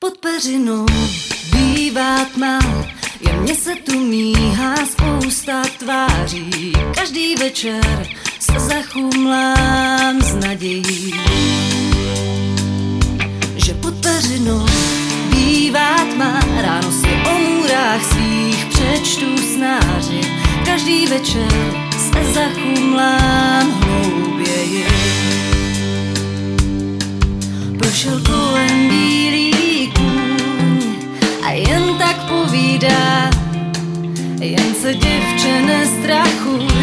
Pod peřinou bývá tma, jen mně se tu míhá spousta tváří. Každý večer se zachumlám s nadějí, že pod peřinou bývá tma. Ráno si o můrách svých přečtu snáři. Každý večer se zachumlám hlouběji. Prošel kolem bílý kůň a jen tak povídá, jen se děvče nestrachuj.